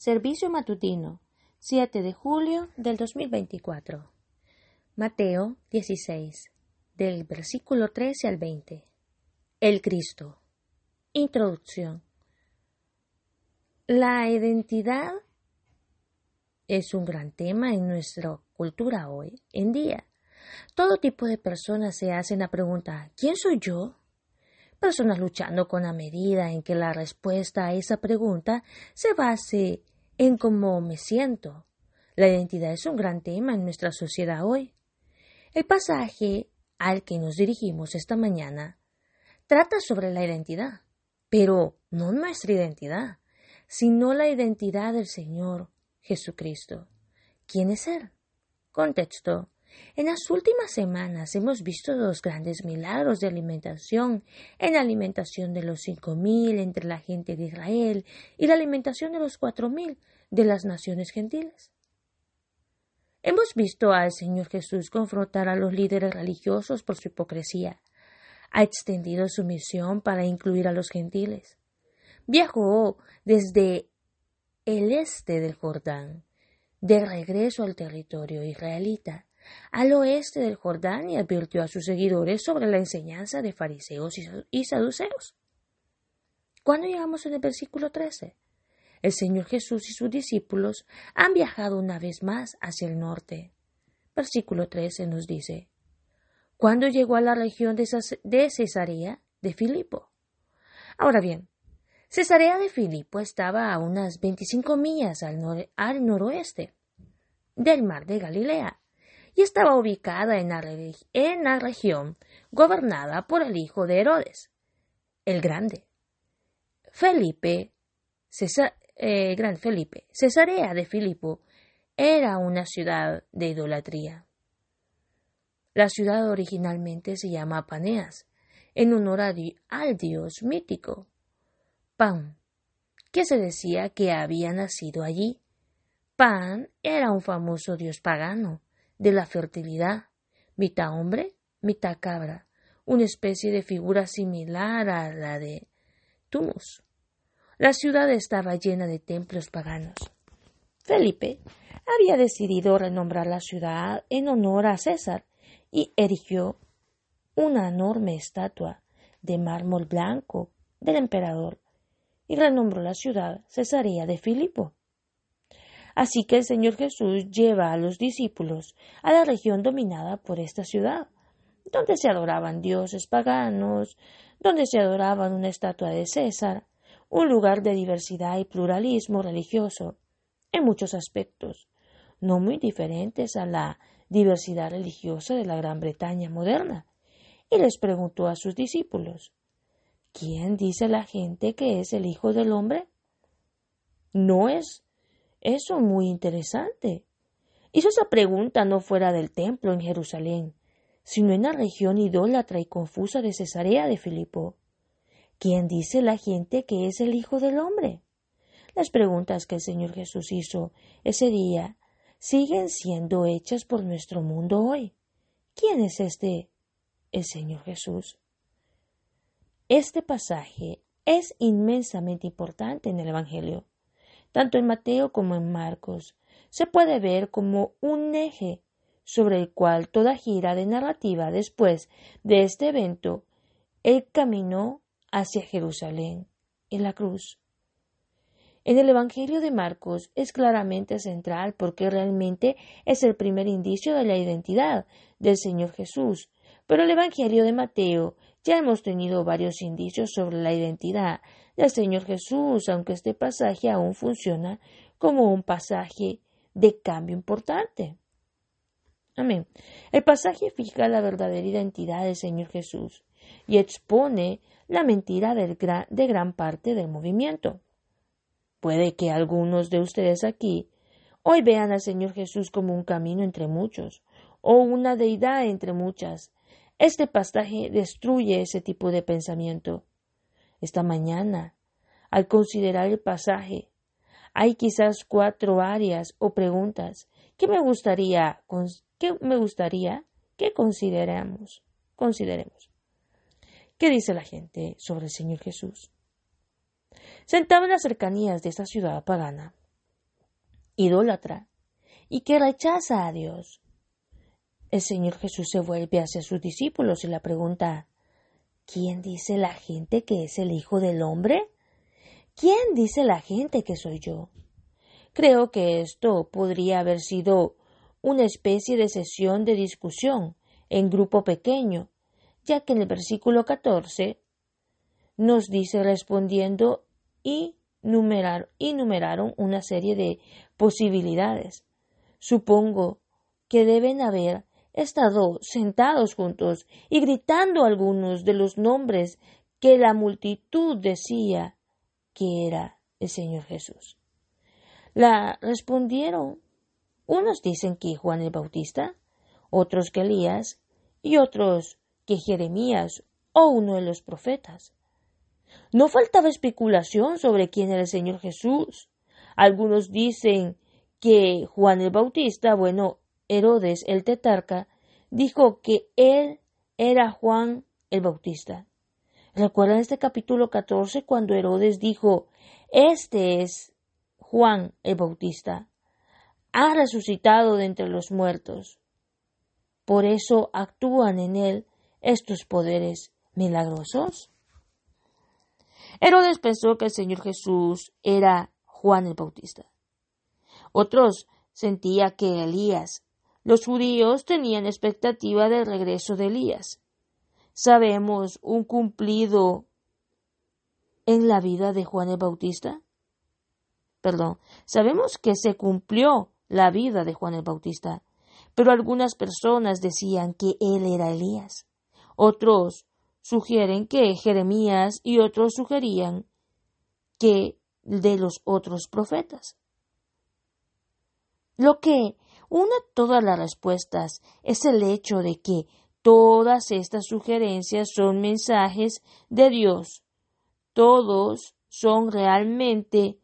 Servicio matutino, 7 de julio del 2024. Mateo 16, del versículo 13 al 20. El Cristo. Introducción. La identidad es un gran tema en nuestra cultura hoy en día. Todo tipo de personas se hacen la pregunta, ¿quién soy yo? Personas luchando con la medida en que la respuesta a esa pregunta se base en cómo me siento. La identidad es un gran tema en nuestra sociedad hoy. El pasaje al que nos dirigimos esta mañana trata sobre la identidad, pero no nuestra identidad, sino la identidad del Señor Jesucristo. ¿Quién es Él? Contexto. En las últimas semanas hemos visto dos grandes milagros de alimentación, en la alimentación de los 5,000 entre la gente de Israel y la alimentación de los 4,000 de las naciones gentiles. Hemos visto al Señor Jesús confrontar a los líderes religiosos por su hipocresía. Ha extendido su misión para incluir a los gentiles. Viajó desde el este del Jordán, de regreso al territorio israelita, al oeste del Jordán, y advirtió a sus seguidores sobre la enseñanza de fariseos y saduceos. Cuando llegamos en el versículo 13, el Señor Jesús y sus discípulos han viajado una vez más hacia el norte. Versículo 13 nos dice, cuando llegó a la región de Cesarea de Filipo. Ahora bien, Cesarea de Filipo estaba a unas 25 millas al noroeste del mar de Galilea, y estaba ubicada en la región gobernada por el hijo de Herodes, el Grande. Cesarea de Filipo era una ciudad de idolatría. La ciudad originalmente se llama Paneas, en honor al dios mítico Pan, que se decía que había nacido allí. Pan era un famoso dios pagano de la fertilidad, mitad hombre, mitad cabra, una especie de figura similar a la de Tumus. La ciudad estaba llena de templos paganos. Felipe había decidido renombrar la ciudad en honor a César y erigió una enorme estatua de mármol blanco del emperador y renombró la ciudad Cesarea de Filipo. Así que el Señor Jesús lleva a los discípulos a la región dominada por esta ciudad, donde se adoraban dioses paganos, donde se adoraban una estatua de César, un lugar de diversidad y pluralismo religioso, en muchos aspectos, no muy diferentes a la diversidad religiosa de la Gran Bretaña moderna, y les preguntó a sus discípulos, ¿quién dice la gente que es el Hijo del Hombre? ¿No es eso muy interesante? Hizo esa pregunta no fuera del templo en Jerusalén, sino en la región idólatra y confusa de Cesarea de Filipo. ¿Quién dice la gente que es el Hijo del Hombre? Las preguntas que el Señor Jesús hizo ese día siguen siendo hechas por nuestro mundo hoy. ¿Quién es el Señor Jesús? Este pasaje es inmensamente importante en el Evangelio. Tanto en Mateo como en Marcos, se puede ver como un eje sobre el cual toda gira de narrativa después de este evento, el camino hacia Jerusalén y la cruz. En el Evangelio de Marcos es claramente central porque realmente es el primer indicio de la identidad del Señor Jesús, pero el Evangelio de Mateo ya hemos tenido varios indicios sobre la identidad del Señor Jesús, aunque este pasaje aún funciona como un pasaje de cambio importante. Amén. El pasaje fija la verdadera identidad del Señor Jesús y expone la mentira de gran parte del movimiento. Puede que algunos de ustedes aquí hoy vean al Señor Jesús como un camino entre muchos o una deidad entre muchas. Este pasaje destruye ese tipo de pensamiento. Esta mañana, al considerar el pasaje, hay quizás 4 áreas o preguntas que me gustaría que consideremos. ¿Qué dice la gente sobre el Señor Jesús? Sentado en las cercanías de esta ciudad pagana, idólatra y que rechaza a Dios. El Señor Jesús se vuelve hacia sus discípulos y le pregunta: ¿quién dice la gente que es el Hijo del Hombre? ¿Quién dice la gente que soy yo? Creo que esto podría haber sido una especie de sesión de discusión en grupo pequeño, ya que en el versículo 14 nos dice respondiendo y numeraron una serie de posibilidades. Supongo que deben haber estado sentados juntos y gritando algunos de los nombres que la multitud decía que era el Señor Jesús. La respondieron. Unos dicen que Juan el Bautista, otros que Elías y otros que Jeremías o uno de los profetas. No faltaba especulación sobre quién era el Señor Jesús. Algunos dicen que Juan el Bautista, Herodes el tetrarca, dijo que él era Juan el Bautista. ¿Recuerdan este capítulo 14 cuando Herodes dijo: este es Juan el Bautista, ha resucitado de entre los muertos? Por eso actúan en él estos poderes milagrosos. Herodes pensó que el Señor Jesús era Juan el Bautista. Otros sentían que Elías. Los judíos tenían expectativa del regreso de Elías. ¿Sabemos un cumplido en la vida de Juan el Bautista? Sabemos que se cumplió la vida de Juan el Bautista, pero algunas personas decían que él era Elías. Otros sugieren que Jeremías y otros sugerían que de los otros profetas. Lo que une todas las respuestas es el hecho de que todas estas sugerencias son mensajes de Dios. Todos son realmente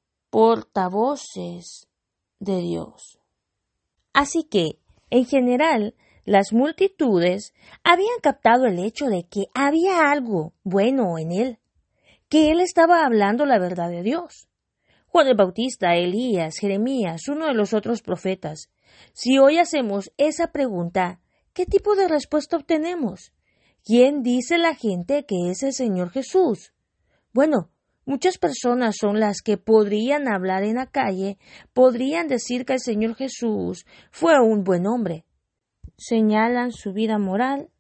portavoces de Dios. Así que, en general, las multitudes habían captado el hecho de que había algo bueno en él, que él estaba hablando la verdad de Dios. Juan el Bautista, Elías, Jeremías, uno de los otros profetas. Si hoy hacemos esa pregunta, ¿qué tipo de respuesta obtenemos? ¿Quién dice la gente que es el Señor Jesús? Muchas personas son las que podrían hablar en la calle, podrían decir que el Señor Jesús fue un buen hombre. Señalan su vida moral,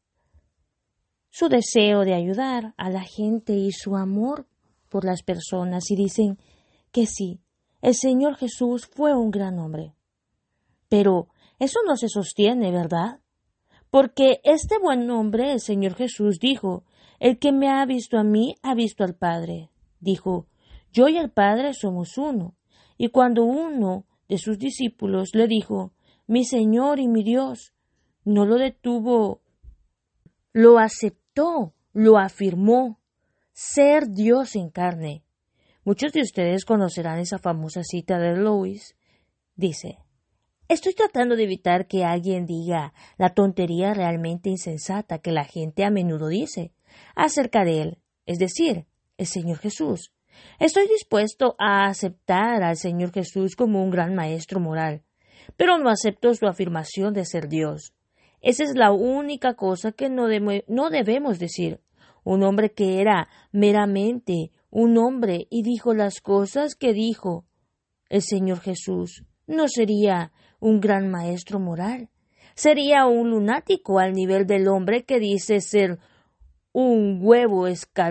su deseo de ayudar a la gente y su amor por las personas y dicen que sí, el Señor Jesús fue un gran hombre. Pero eso no se sostiene, ¿verdad? Porque este buen hombre, el Señor Jesús, dijo: el que me ha visto a mí, ha visto al Padre. Dijo: yo y el Padre somos uno. Y cuando uno de sus discípulos le dijo: mi Señor y mi Dios, no lo detuvo, lo aceptó, lo afirmó, ser Dios en carne. Muchos de ustedes conocerán esa famosa cita de Lewis. Dice: estoy tratando de evitar que alguien diga la tontería realmente insensata que la gente a menudo dice acerca de él, es decir, el Señor Jesús. Estoy dispuesto a aceptar al Señor Jesús como un gran maestro moral, pero no acepto su afirmación de ser Dios. Esa es la única cosa que no debemos decir. Un hombre que era meramente un hombre y dijo las cosas que dijo el Señor Jesús, no sería un gran maestro moral. Sería un lunático al nivel del hombre que dice ser un huevo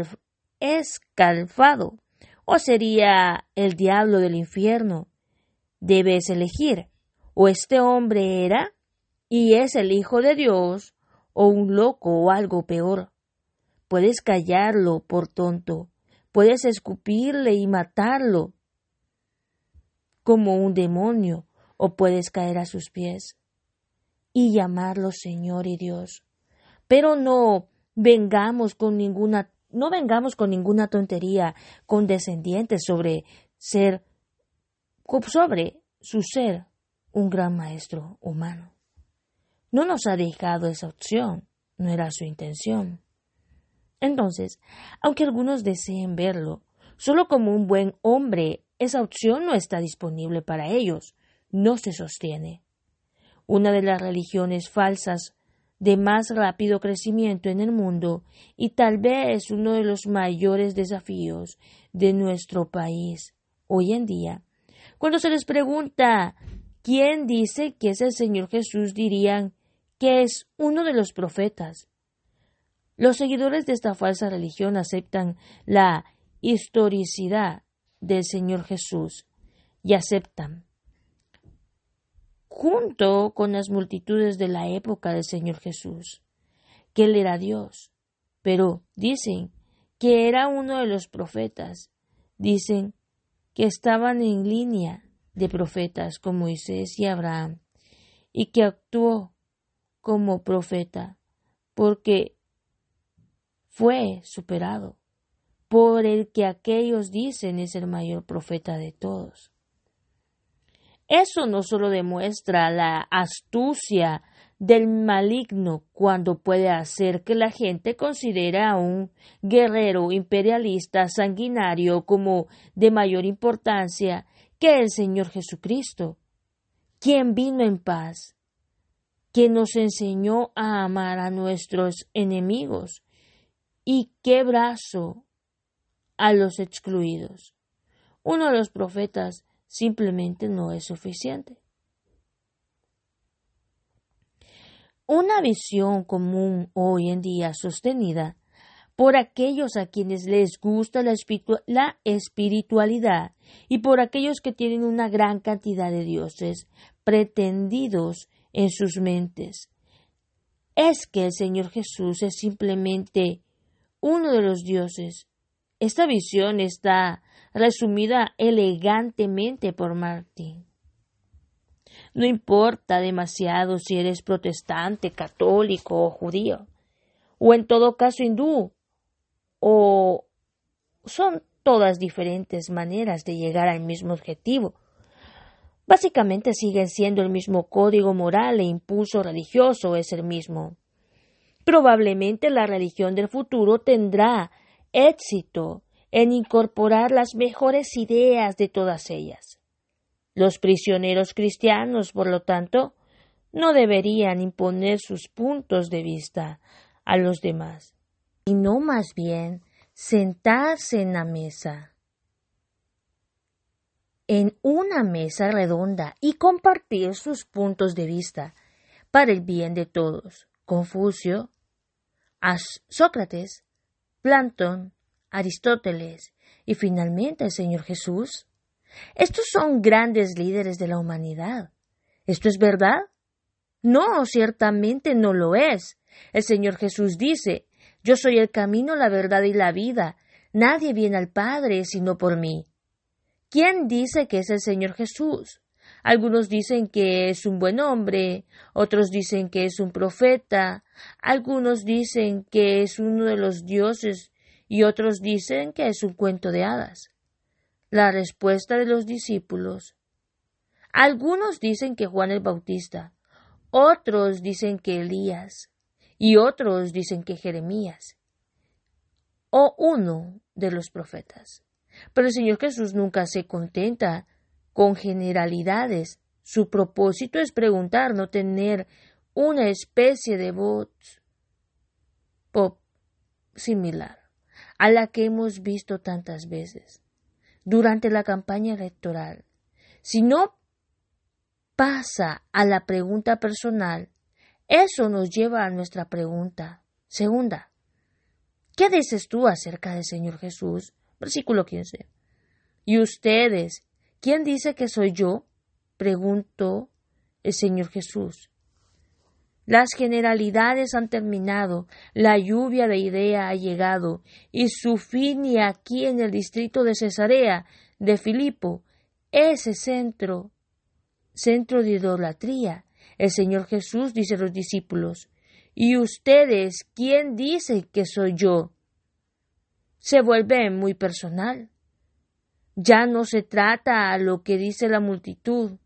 escalfado, o sería el diablo del infierno. Debes elegir: o este hombre era y es el Hijo de Dios, o un loco o algo peor. Puedes callarlo por tonto, puedes escupirle y matarlo como un demonio, o puedes caer a sus pies y llamarlo Señor y Dios. Pero no vengamos con ninguna tontería condescendiente sobre su ser un gran maestro humano. No nos ha dejado esa opción, no era su intención. Entonces, aunque algunos deseen verlo solo como un buen hombre esa opción no está disponible para ellos, no se sostiene. Una de las religiones falsas de más rápido crecimiento en el mundo y tal vez uno de los mayores desafíos de nuestro país hoy en día. Cuando se les pregunta quién dice que es el Señor Jesús, dirían que es uno de los profetas. Los seguidores de esta falsa religión aceptan la historicidad del Señor Jesús y aceptan, junto con las multitudes de la época del Señor Jesús, que Él era Dios, pero dicen que era uno de los profetas, dicen que estaban en línea de profetas como Moisés y Abraham, y que actuó como profeta porque fue superado por el que aquellos dicen es el mayor profeta de todos. Eso no solo demuestra la astucia del maligno cuando puede hacer que la gente considere a un guerrero imperialista sanguinario como de mayor importancia que el Señor Jesucristo, quien vino en paz, que nos enseñó a amar a nuestros enemigos y qué brazo a los excluidos. Uno de los profetas simplemente no es suficiente. Una visión común hoy en día sostenida por aquellos a quienes les gusta la espiritualidad y por aquellos que tienen una gran cantidad de dioses pretendidos en sus mentes, es que el Señor Jesús es simplemente uno de los dioses. Esta visión está resumida elegantemente por Martin. No importa demasiado si eres protestante, católico o judío, o en todo caso hindú, o son todas diferentes maneras de llegar al mismo objetivo. Básicamente siguen siendo el mismo código moral e impulso religioso es el mismo. Probablemente la religión del futuro tendrá éxito en incorporar las mejores ideas de todas ellas. Los prisioneros cristianos, por lo tanto, no deberían imponer sus puntos de vista a los demás, sino más bien sentarse en una mesa redonda y compartir sus puntos de vista para el bien de todos. Confucio, Sócrates, Platón, Aristóteles y finalmente el Señor Jesús. Estos son grandes líderes de la humanidad. ¿Esto es verdad? No, ciertamente no lo es. El Señor Jesús dice: yo soy el camino, la verdad y la vida. Nadie viene al Padre sino por mí. ¿Quién dice que es el Señor Jesús? Algunos dicen que es un buen hombre, otros dicen que es un profeta, algunos dicen que es uno de los dioses y otros dicen que es un cuento de hadas. La respuesta de los discípulos: algunos dicen que Juan el Bautista, otros dicen que Elías y otros dicen que Jeremías o uno de los profetas. Pero el Señor Jesús nunca se contenta con generalidades. Su propósito es preguntar, no tener una especie de voz pop similar a la que hemos visto tantas veces durante la campaña electoral. Si no pasa a la pregunta personal, eso nos lleva a nuestra pregunta segunda. ¿Qué dices tú acerca del Señor Jesús? Versículo 15. ¿Y ustedes? ¿Quién dice que soy yo? Preguntó el Señor Jesús. Las generalidades han terminado, la lluvia de idea ha llegado, y su fin y aquí en el distrito de Cesarea de Filipo, ese centro de idolatría. El Señor Jesús dice a los discípulos: ¿y ustedes quién dicen que soy yo? Se vuelve muy personal. Ya no se trata a lo que dice la multitud,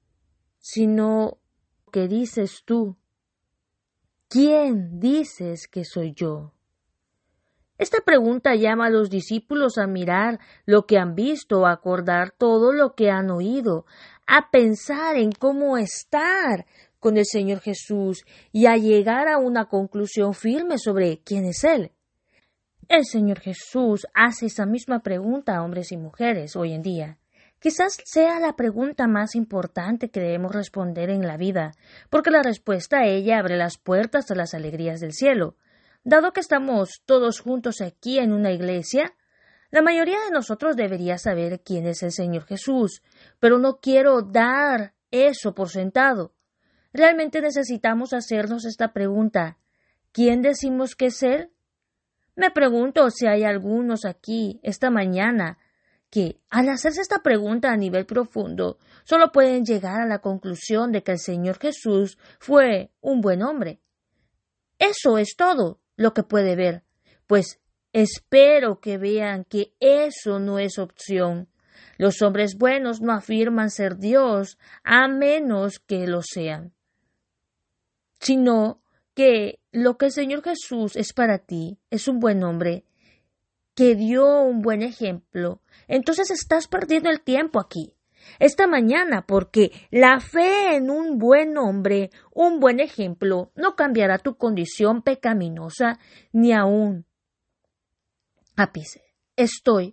sino lo que dices tú. ¿Quién dices que soy yo? Esta pregunta llama a los discípulos a mirar lo que han visto, a acordar todo lo que han oído, a pensar en cómo estar con el Señor Jesús y a llegar a una conclusión firme sobre quién es Él. El Señor Jesús hace esa misma pregunta a hombres y mujeres hoy en día. Quizás sea la pregunta más importante que debemos responder en la vida, porque la respuesta a ella abre las puertas a las alegrías del cielo. Dado que estamos todos juntos aquí en una iglesia, la mayoría de nosotros debería saber quién es el Señor Jesús, pero no quiero dar eso por sentado. Realmente necesitamos hacernos esta pregunta: ¿quién decimos que es Él? Me pregunto si hay algunos aquí esta mañana que, al hacerse esta pregunta a nivel profundo, solo pueden llegar a la conclusión de que el Señor Jesús fue un buen hombre. Eso es todo lo que puede ver, pues espero que vean que eso no es opción. Los hombres buenos no afirman ser Dios a menos que lo sean, sino que lo que el Señor Jesús es para ti es un buen hombre que dio un buen ejemplo. Entonces estás perdiendo el tiempo aquí esta mañana, porque la fe en un buen hombre, un buen ejemplo, no cambiará tu condición pecaminosa ni aún ápice. Estoy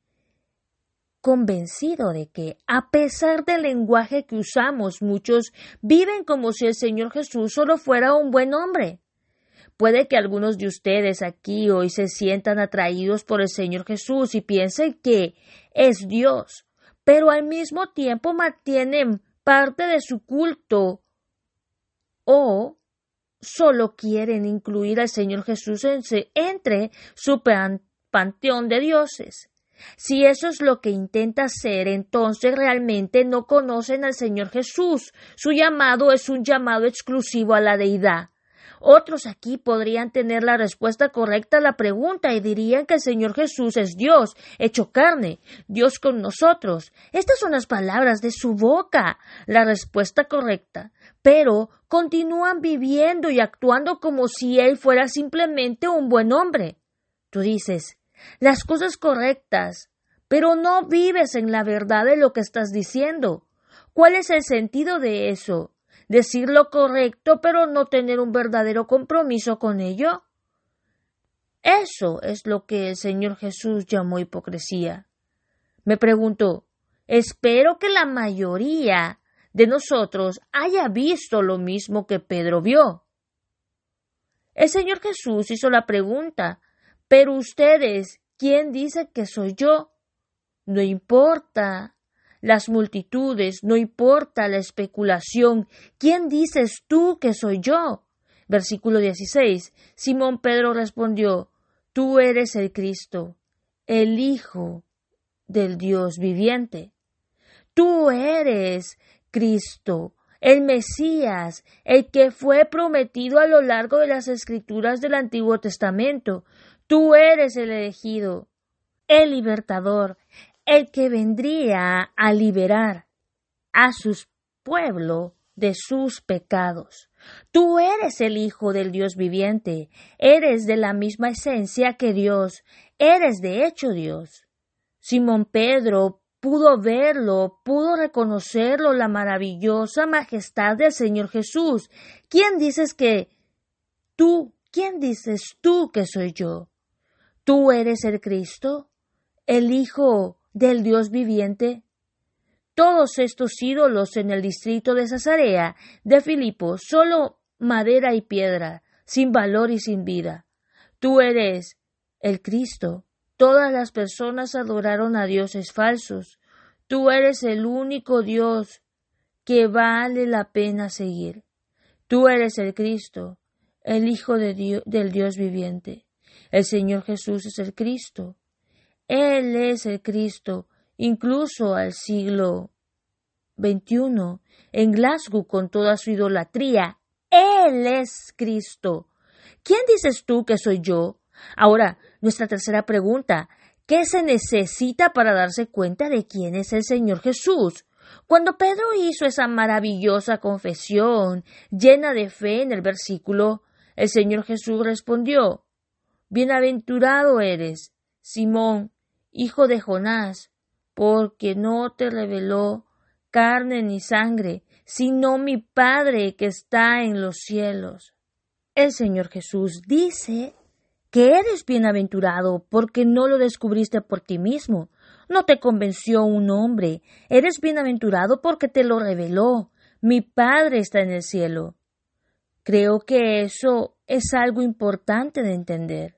convencido de que, a pesar del lenguaje que usamos, muchos viven como si el Señor Jesús solo fuera un buen hombre. Puede que algunos de ustedes aquí hoy se sientan atraídos por el Señor Jesús y piensen que es Dios, pero al mismo tiempo mantienen parte de su culto o solo quieren incluir al Señor Jesús entre su panteón de dioses. Si eso es lo que intenta hacer, entonces realmente no conocen al Señor Jesús. Su llamado es un llamado exclusivo a la deidad. Otros aquí podrían tener la respuesta correcta a la pregunta y dirían que el Señor Jesús es Dios, hecho carne, Dios con nosotros. Estas son las palabras de su boca, la respuesta correcta. Pero continúan viviendo y actuando como si Él fuera simplemente un buen hombre. Tú dices las cosas correctas, pero no vives en la verdad de lo que estás diciendo. ¿Cuál es el sentido de eso? ¿Decir lo correcto pero no tener un verdadero compromiso con ello? Eso es lo que el Señor Jesús llamó hipocresía. Me pregunto, espero que la mayoría de nosotros haya visto lo mismo que Pedro vio. El Señor Jesús hizo la pregunta: pero ustedes, ¿quién dice que soy yo? No importa las multitudes, no importa la especulación. ¿Quién dices tú que soy yo? Versículo 16. Simón Pedro respondió: tú eres el Cristo, el Hijo del Dios viviente. Tú eres Cristo, el Mesías, el que fue prometido a lo largo de las Escrituras del Antiguo Testamento. Tú eres el elegido, el libertador, el que vendría a liberar a su pueblo de sus pecados. Tú eres el Hijo del Dios viviente, eres de la misma esencia que Dios, eres de hecho Dios. Simón Pedro pudo verlo, pudo reconocerlo, la maravillosa majestad del Señor Jesús. ¿Quién dices que tú? ¿Quién dices tú que soy yo? ¿Tú eres el Cristo, el Hijo del Dios viviente? Todos estos ídolos en el distrito de Cesarea de Filipo, solo madera y piedra, sin valor y sin vida. Tú eres el Cristo. Todas las personas adoraron a dioses falsos. Tú eres el único Dios que vale la pena seguir. Tú eres el Cristo, el Hijo de del Dios viviente. El Señor Jesús es el Cristo. Él es el Cristo, incluso al siglo XXI, en Glasgow con toda su idolatría. Él es Cristo. ¿Quién dices tú que soy yo? Ahora, nuestra tercera pregunta: ¿qué se necesita para darse cuenta de quién es el Señor Jesús? Cuando Pedro hizo esa maravillosa confesión llena de fe en el versículo, el Señor Jesús respondió: Bienaventurado eres, Simón, hijo de Jonás, porque no te reveló carne ni sangre, sino mi Padre que está en los cielos. El Señor Jesús dice que eres bienaventurado porque no lo descubriste por ti mismo, no te convenció un hombre, eres bienaventurado porque te lo reveló. Mi Padre está en el cielo. Creo que eso es algo importante de entender.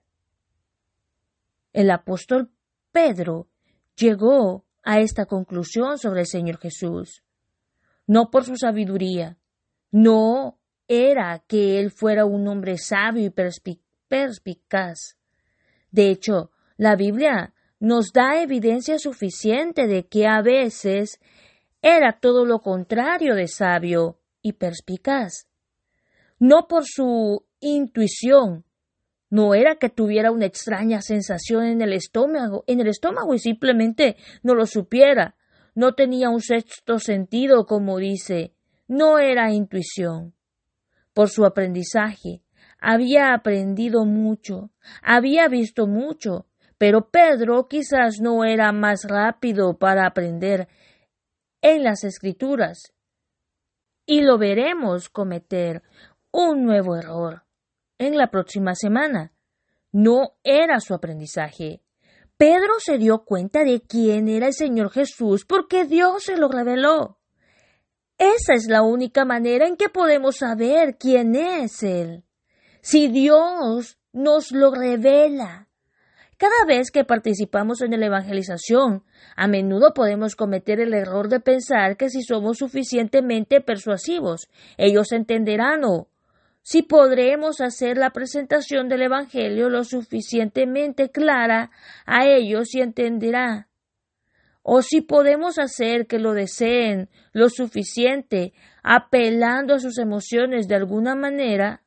El apóstol Pedro llegó a esta conclusión sobre el Señor Jesús, no por su sabiduría, no era que él fuera un hombre sabio y perspicaz. De hecho, la Biblia nos da evidencia suficiente de que a veces era todo lo contrario de sabio y perspicaz. No por su intuición, no era que tuviera una extraña sensación en el estómago y simplemente no lo supiera. No tenía un sexto sentido, como dice. No era intuición. Por su aprendizaje, había aprendido mucho, había visto mucho, pero Pedro quizás no era más rápido para aprender en las Escrituras. Y lo veremos cometer un nuevo error en la próxima semana. No era su aprendizaje. Pedro se dio cuenta de quién era el Señor Jesús porque Dios se lo reveló. Esa es la única manera en que podemos saber quién es Él. Si Dios nos lo revela. Cada vez que participamos en la evangelización, a menudo podemos cometer el error de pensar que si somos suficientemente persuasivos, ellos entenderán o si podremos hacer la presentación del Evangelio lo suficientemente clara, a ellos y entenderá. O si podemos hacer que lo deseen lo suficiente, apelando a sus emociones de alguna manera,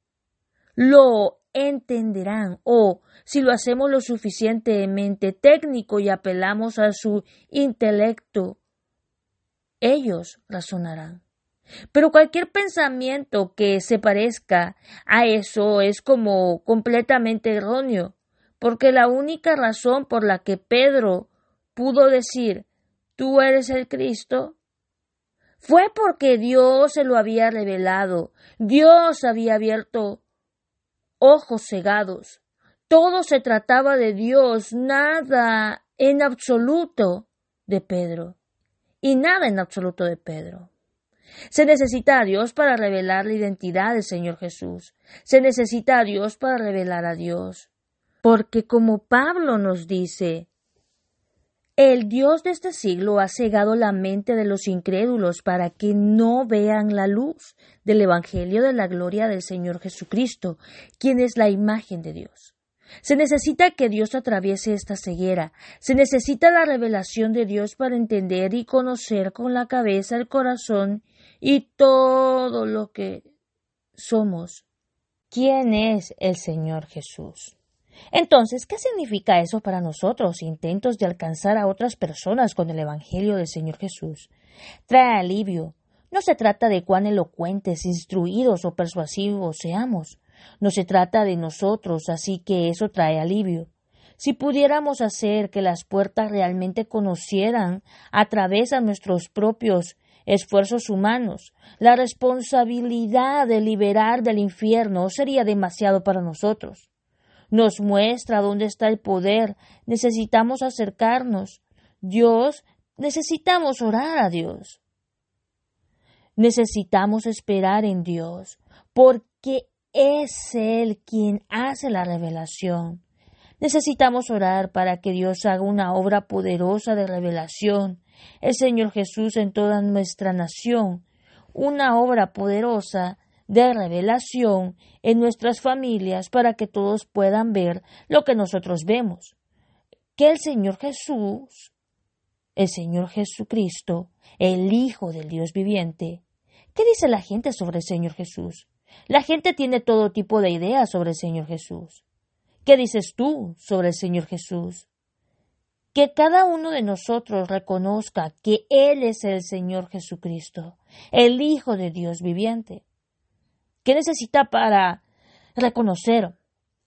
lo entenderán. O si lo hacemos lo suficientemente técnico y apelamos a su intelecto, ellos razonarán. Pero cualquier pensamiento que se parezca a eso es como completamente erróneo, porque la única razón por la que Pedro pudo decir, tú eres el Cristo, fue porque Dios se lo había revelado, Dios había abierto ojos cegados. Todo se trataba de Dios, nada en absoluto de Pedro, y nada en absoluto de Pedro. Se necesita a Dios para revelar la identidad del Señor Jesús. Se necesita a Dios para revelar a Dios. Porque como Pablo nos dice, el Dios de este siglo ha cegado la mente de los incrédulos para que no vean la luz del Evangelio de la gloria del Señor Jesucristo, quien es la imagen de Dios. Se necesita que Dios atraviese esta ceguera. Se necesita la revelación de Dios para entender y conocer con la cabeza, el corazón y todo lo que somos. ¿Quién es el Señor Jesús? Entonces, ¿qué significa eso para nosotros, intentos de alcanzar a otras personas con el Evangelio del Señor Jesús? Trae alivio. No se trata de cuán elocuentes, instruidos o persuasivos seamos. No se trata de nosotros, así que eso trae alivio. Si pudiéramos hacer que las puertas realmente conocieran a través de nuestros propios esfuerzos humanos, la responsabilidad de liberar del infierno sería demasiado para nosotros. Nos muestra dónde está el poder. Necesitamos acercarnos. Necesitamos orar a Dios. Necesitamos esperar en Dios, porque es Él quien hace la revelación. Necesitamos orar para que Dios haga una obra poderosa de revelación. El Señor Jesús en toda nuestra nación, una obra poderosa de revelación en nuestras familias para que todos puedan ver lo que nosotros vemos. Que el Señor Jesús, el Señor Jesucristo, el Hijo del Dios viviente. ¿Qué dice la gente sobre el Señor Jesús? La gente tiene todo tipo de ideas sobre el Señor Jesús. ¿Qué dices tú sobre el Señor Jesús? Que cada uno de nosotros reconozca que Él es el Señor Jesucristo, el Hijo de Dios viviente. ¿Qué necesita para reconocer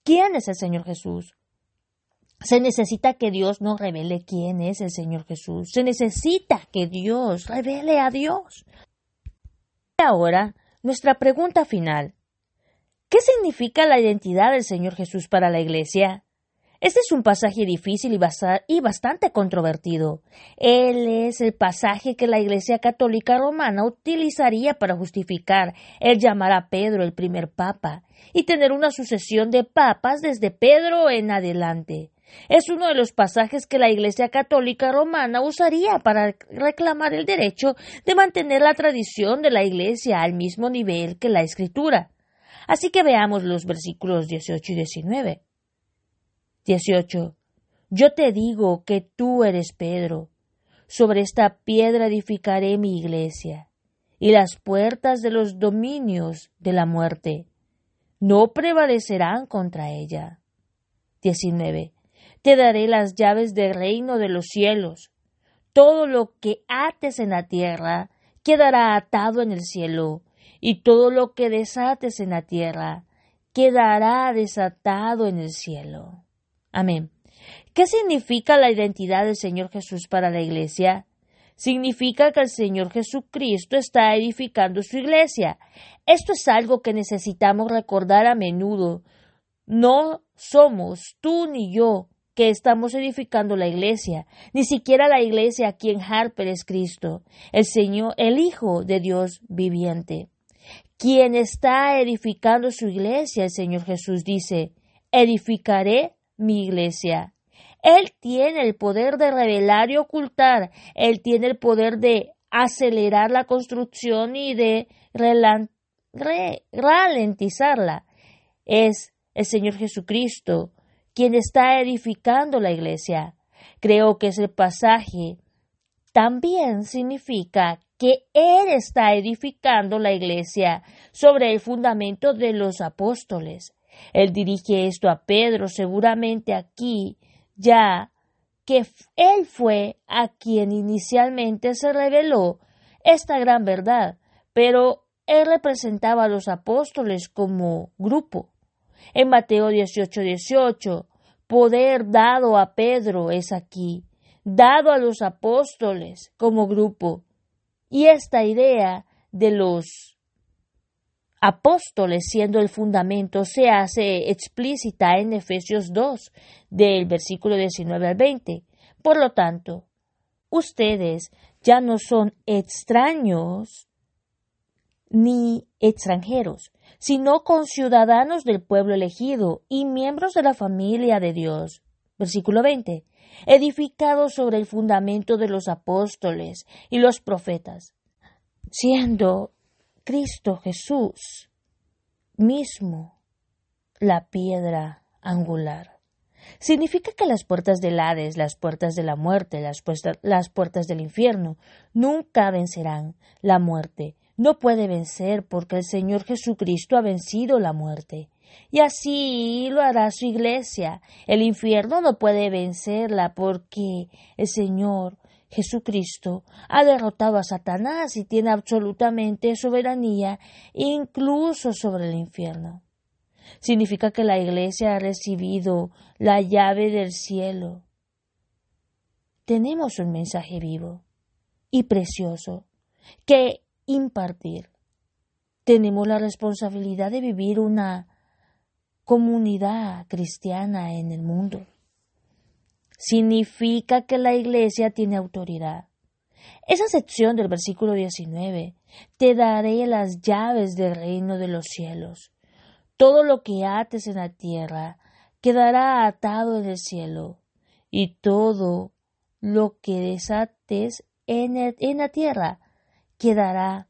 ¿Quién es el Señor Jesús? Se necesita que Dios nos revele quién es el Señor Jesús. Se necesita que Dios revele a Dios. Y ahora, nuestra pregunta final. ¿Qué significa la identidad del Señor Jesús para la Iglesia? Este es un pasaje difícil y bastante controvertido. Él es el pasaje que la Iglesia Católica Romana utilizaría para justificar el llamar a Pedro el primer papa y tener una sucesión de papas desde Pedro en adelante. Es uno de los pasajes que la Iglesia Católica Romana usaría para reclamar el derecho de mantener la tradición de la Iglesia al mismo nivel que la Escritura. Así que veamos los versículos 18 y 19. 18. Yo te digo que tú eres Pedro. Sobre esta piedra edificaré mi iglesia, y las puertas de los dominios de la muerte no prevalecerán contra ella. 19. Te daré las llaves del reino de los cielos. Todo lo que ates en la tierra quedará atado en el cielo, y todo lo que desates en la tierra quedará desatado en el cielo. Amén. ¿Qué significa la identidad del Señor Jesús para la Iglesia? Significa que el Señor Jesucristo está edificando su Iglesia. Esto es algo que necesitamos recordar a menudo. No somos tú ni yo que estamos edificando la Iglesia, ni siquiera la Iglesia aquí en Harper es Cristo, el Señor, el Hijo de Dios viviente. Quien está edificando su Iglesia, el Señor Jesús dice, edificaré mi iglesia. Él tiene el poder de revelar y ocultar. Él tiene el poder de acelerar la construcción y de ralentizarla. Es el Señor Jesucristo quien está edificando la iglesia. Creo que ese pasaje también significa que Él está edificando la iglesia sobre el fundamento de los apóstoles. Él dirige esto a Pedro, seguramente aquí, ya que él fue a quien inicialmente se reveló esta gran verdad, pero él representaba a los apóstoles como grupo. En Mateo 18:18, poder dado a Pedro es aquí, dado a los apóstoles como grupo. Y esta idea de los apóstoles siendo el fundamento se hace explícita en Efesios 2, del versículo 19 al 20. Por lo tanto, ustedes ya no son extraños ni extranjeros, sino conciudadanos del pueblo elegido y miembros de la familia de Dios. Versículo 20. Edificados sobre el fundamento de los apóstoles y los profetas, siendo Cristo Jesús mismo la piedra angular. Significa que las puertas del Hades, las puertas de la muerte, las puertas del infierno nunca vencerán. La muerte no puede vencer porque el Señor Jesucristo ha vencido la muerte. Y así lo hará su iglesia. El infierno no puede vencerla porque el Señor Jesucristo ha derrotado a Satanás y tiene absolutamente soberanía incluso sobre el infierno. Significa que la iglesia ha recibido la llave del cielo. Tenemos un mensaje vivo y precioso que impartir. Tenemos la responsabilidad de vivir una comunidad cristiana en el mundo. Significa que la iglesia tiene autoridad. Esa sección del versículo 19, te daré las llaves del reino de los cielos. Todo lo que ates en la tierra quedará atado en el cielo, y todo lo que desates en la tierra quedará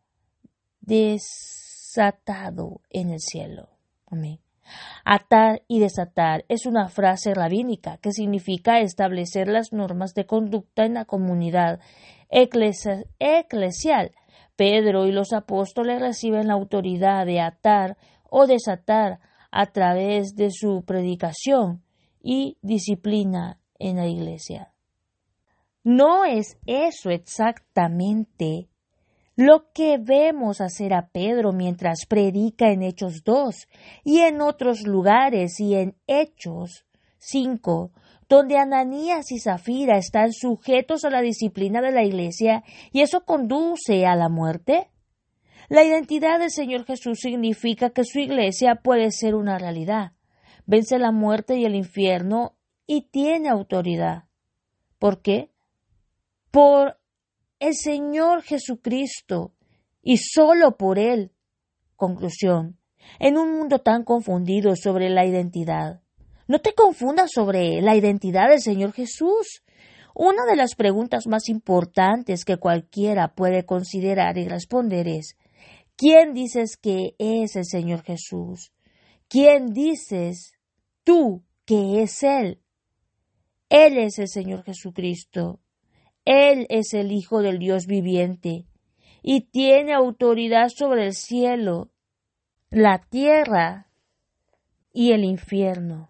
desatado en el cielo. Amén. Atar y desatar es una frase rabínica que significa establecer las normas de conducta en la comunidad eclesial. Pedro y los apóstoles reciben la autoridad de atar o desatar a través de su predicación y disciplina en la iglesia. ¿No es eso exactamente Lo que vemos hacer a Pedro mientras predica en Hechos 2 y en otros lugares y en Hechos 5, donde Ananías y Zafira están sujetos a la disciplina de la iglesia y eso conduce a la muerte. La identidad del Señor Jesús significa que su iglesia puede ser una realidad. Vence la muerte y el infierno y tiene autoridad. ¿Por qué? Por el Señor Jesucristo y solo por Él. Conclusión. En un mundo tan confundido sobre la identidad, no te confundas sobre la identidad del Señor Jesús. Una de las preguntas más importantes que cualquiera puede considerar y responder es: ¿quién dices que es el Señor Jesús? ¿Quién dices tú que es Él? Él es el Señor Jesucristo. Él es el Hijo del Dios viviente y tiene autoridad sobre el cielo, la tierra y el infierno.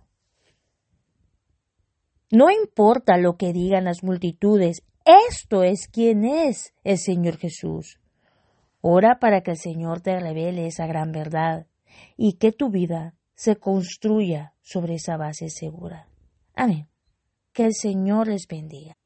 No importa lo que digan las multitudes, esto es quién es el Señor Jesús. Ora para que el Señor te revele esa gran verdad y que tu vida se construya sobre esa base segura. Amén. Que el Señor les bendiga.